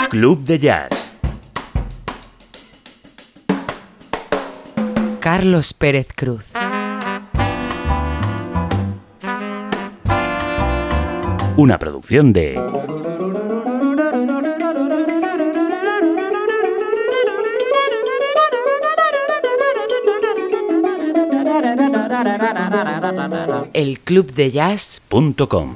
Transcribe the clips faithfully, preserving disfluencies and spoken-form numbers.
Club de Jazz. Carlos Pérez Cruz. Una producción de el club de jazz punto com.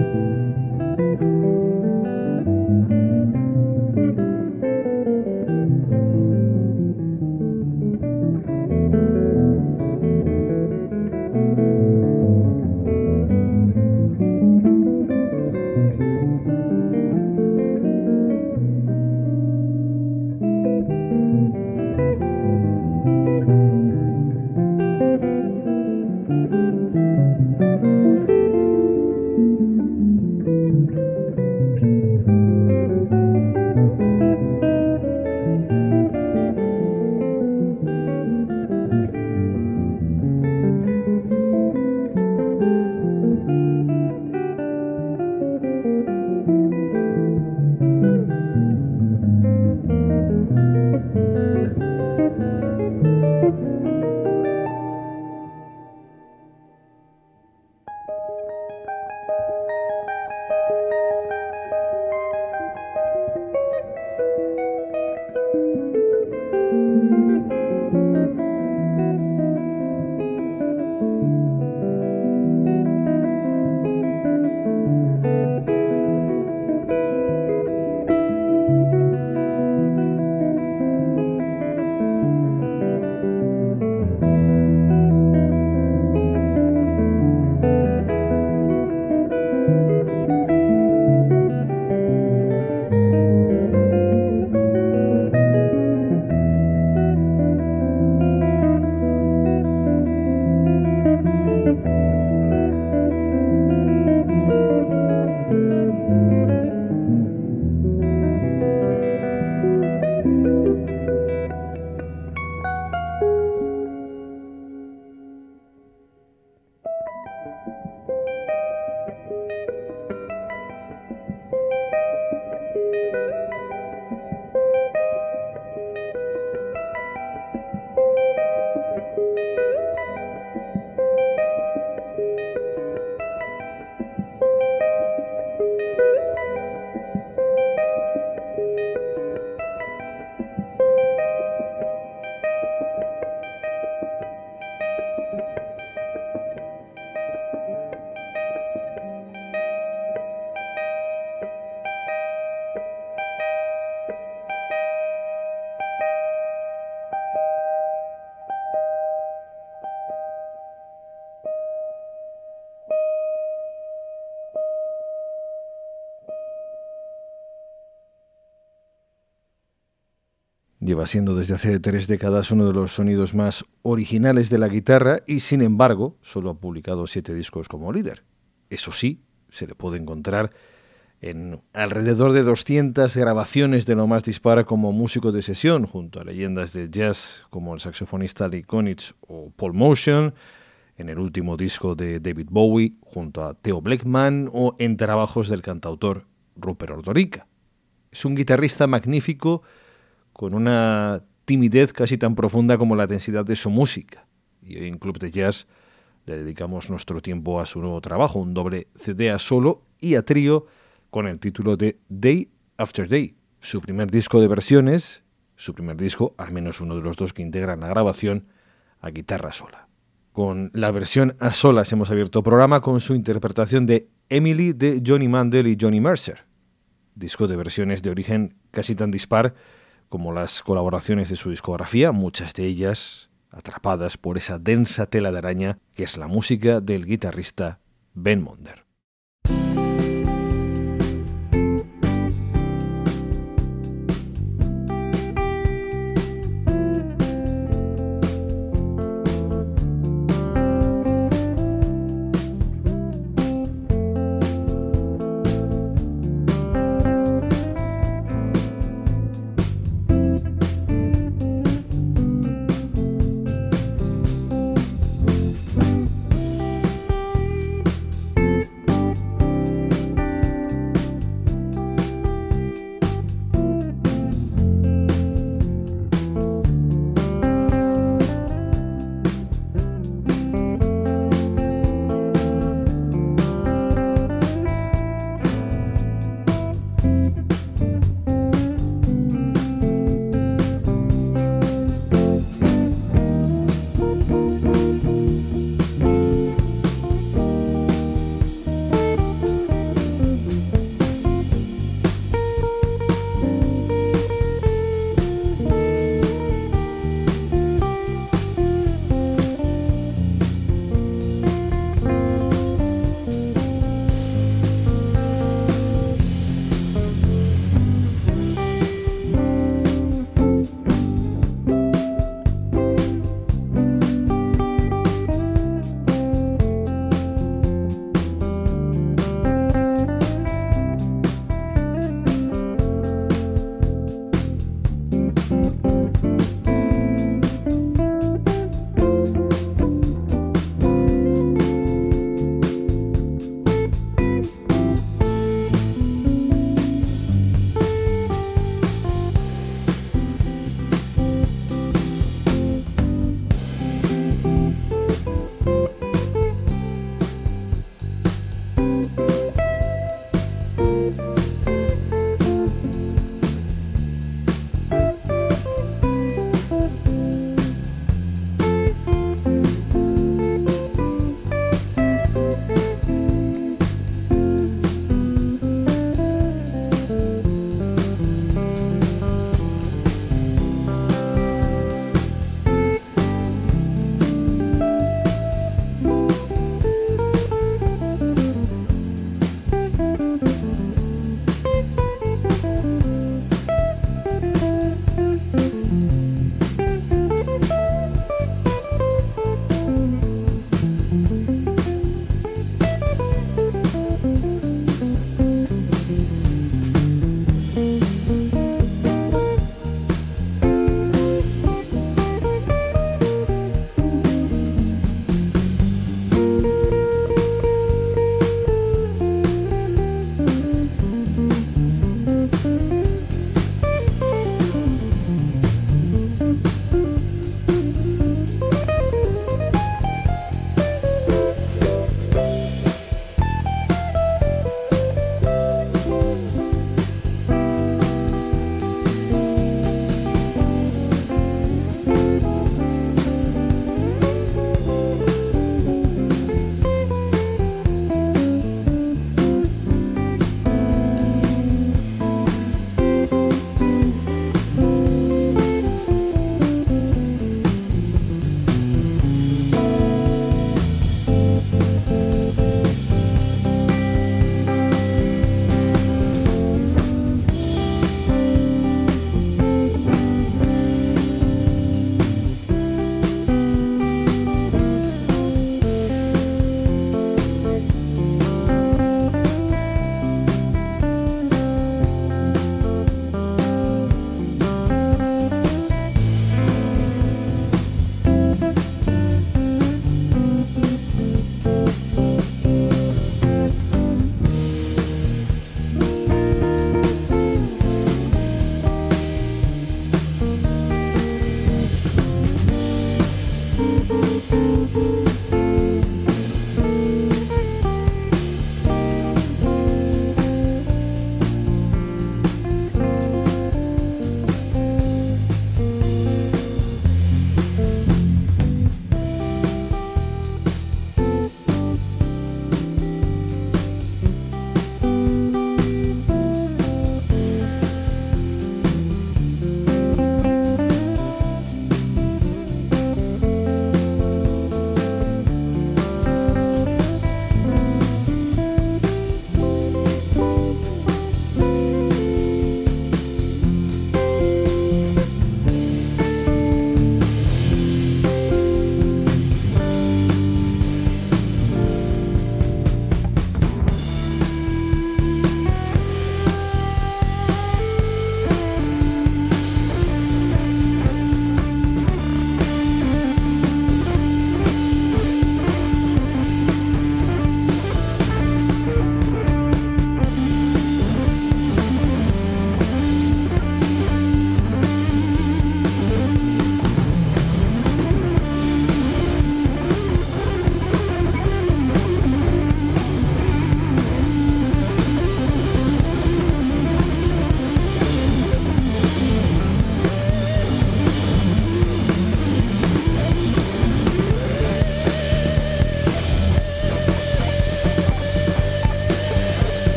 Lleva siendo desde hace tres décadas uno de los sonidos más originales de la guitarra y, sin embargo, solo ha publicado siete discos como líder. Eso sí, se le puede encontrar en alrededor de doscientas grabaciones de lo más dispara como músico de sesión, junto a leyendas del jazz como el saxofonista Lee Konitz o Paul Motian, en el último disco de David Bowie, junto a Theo Blackman o en trabajos del cantautor Rupert Ordorica. Es un guitarrista magnífico con una timidez casi tan profunda como la densidad de su música. Y hoy en Club de Jazz le dedicamos nuestro tiempo a su nuevo trabajo, un doble C D a solo y a trío con el título de Day After Day, su primer disco de versiones, su primer disco, al menos uno de los dos que integran la grabación, a guitarra sola. Con la versión a solas hemos abierto programa con su interpretación de Emily de Johnny Mandel y Johnny Mercer, disco de versiones de origen casi tan dispar como las colaboraciones de su discografía, muchas de ellas atrapadas por esa densa tela de araña que es la música del guitarrista Ben Monder.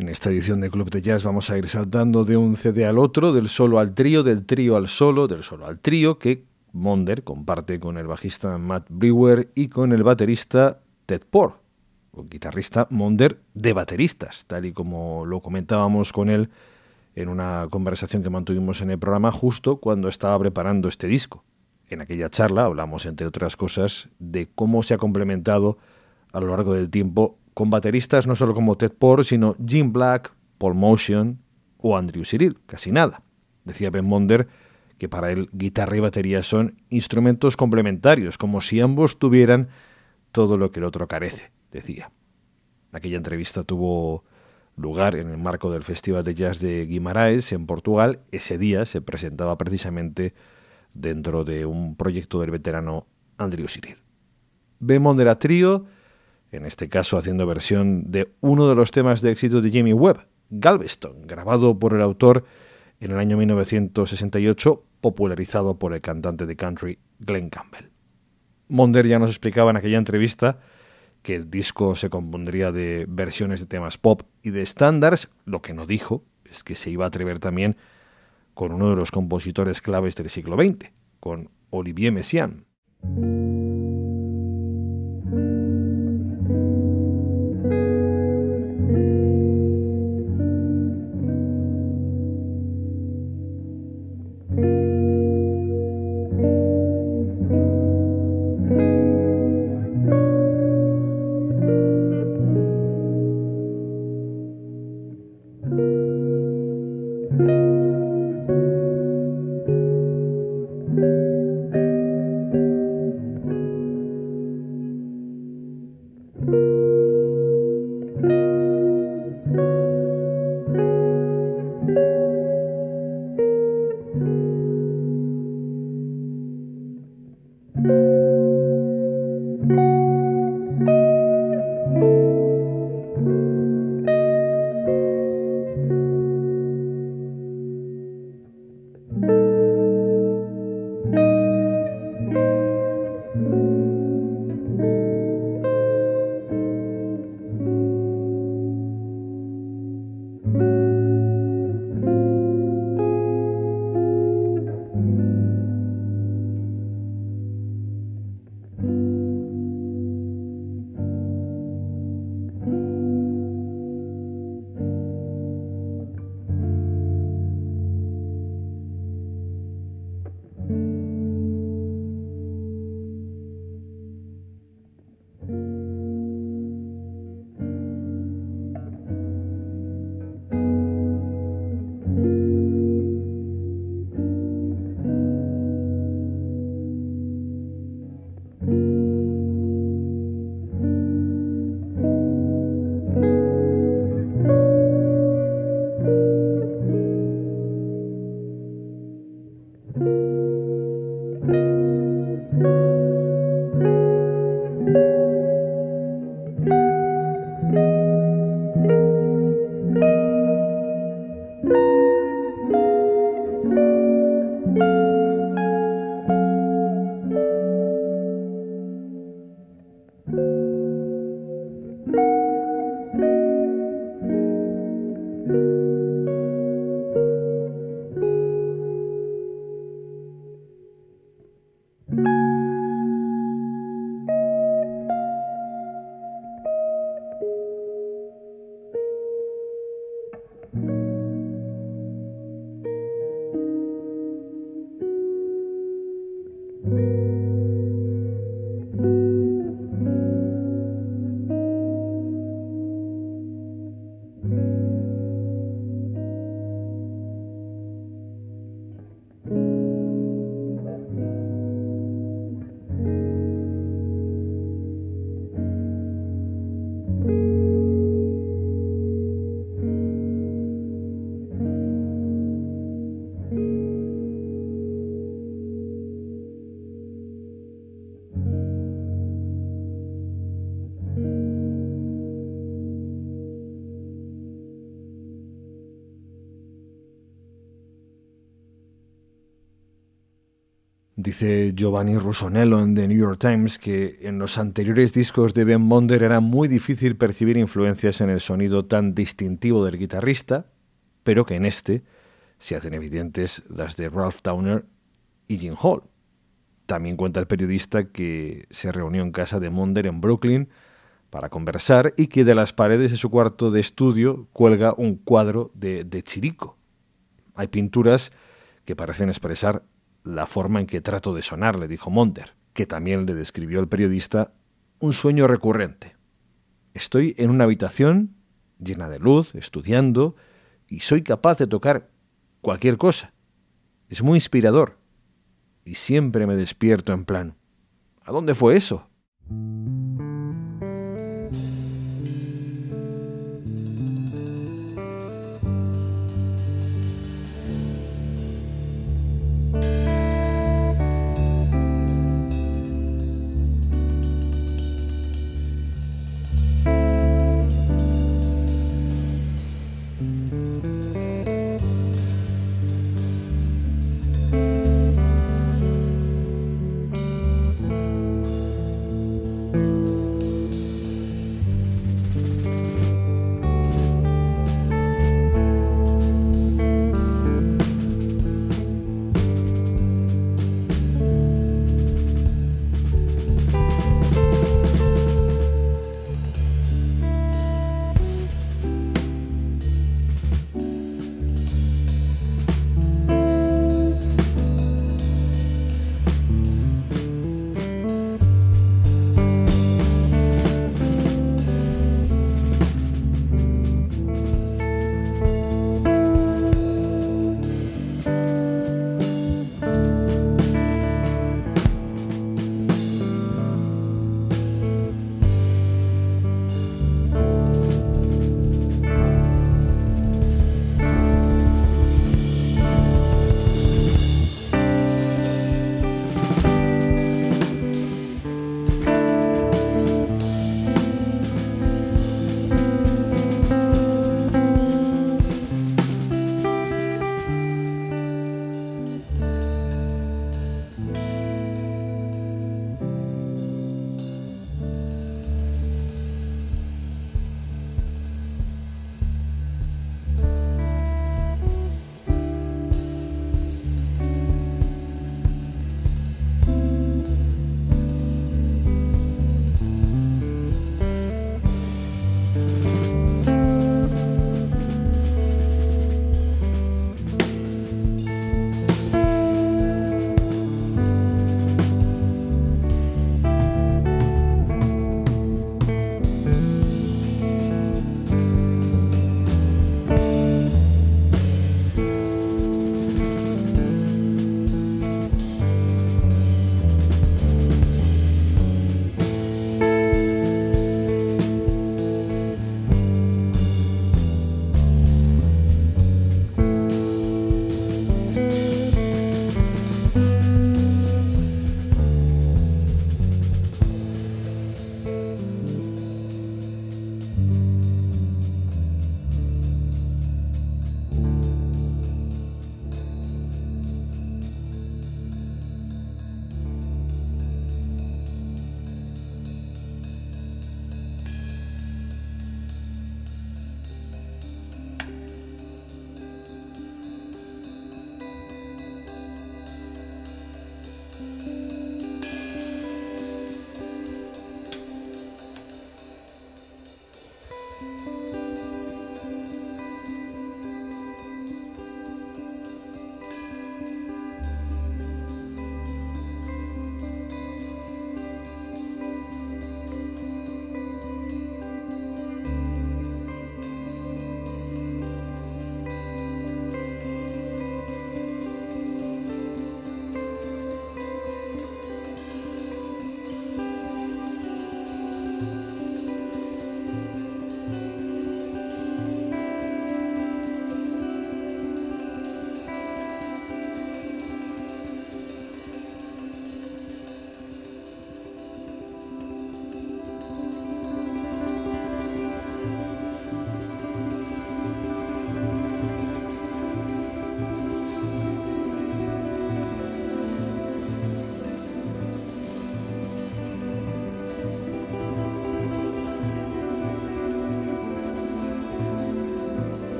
En esta edición de Club de Jazz vamos a ir saltando de un C D al otro, del solo al trío, del trío al solo, del solo al trío, que Monder comparte con el bajista Matt Brewer y con el baterista Ted Poor, o guitarrista Monder de bateristas, tal y como lo comentábamos con él en una conversación que mantuvimos en el programa justo cuando estaba preparando este disco. En aquella charla hablamos, entre otras cosas, de cómo se ha complementado a lo largo del tiempo con bateristas no solo como Ted Poor, sino Jim Black, Paul Motian o Andrew Cyrille, casi nada. Decía Ben Monder que para él guitarra y batería son instrumentos complementarios, como si ambos tuvieran todo lo que el otro carece, decía. Aquella entrevista tuvo lugar en el marco del Festival de Jazz de Guimarães, en Portugal. Ese día se presentaba precisamente dentro de un proyecto del veterano Andrew Cyrille. Ben Monder a trío, en este caso haciendo versión de uno de los temas de éxito de Jimmy Webb, Galveston, grabado por el autor en el año mil novecientos sesenta y ocho, popularizado por el cantante de country Glenn Campbell. Monder ya nos explicaba en aquella entrevista que el disco se compondría de versiones de temas pop y de estándares. Lo que no dijo es que se iba a atrever también con uno de los compositores claves del siglo veinte, con Olivier Messiaen. Dice Giovanni Rusonello en The New York Times que en los anteriores discos de Ben Monder era muy difícil percibir influencias en el sonido tan distintivo del guitarrista, pero que en este se hacen evidentes las de Ralph Towner y Jim Hall. También cuenta el periodista que se reunió en casa de Monder en Brooklyn para conversar y que de las paredes de su cuarto de estudio cuelga un cuadro de, de Chirico. Hay pinturas que parecen expresar la forma en que trato de sonar, le dijo Monder, que también le describió el periodista un sueño recurrente. Estoy en una habitación llena de luz, estudiando, y soy capaz de tocar cualquier cosa. Es muy inspirador. Y siempre me despierto en plan, ¿a dónde fue eso?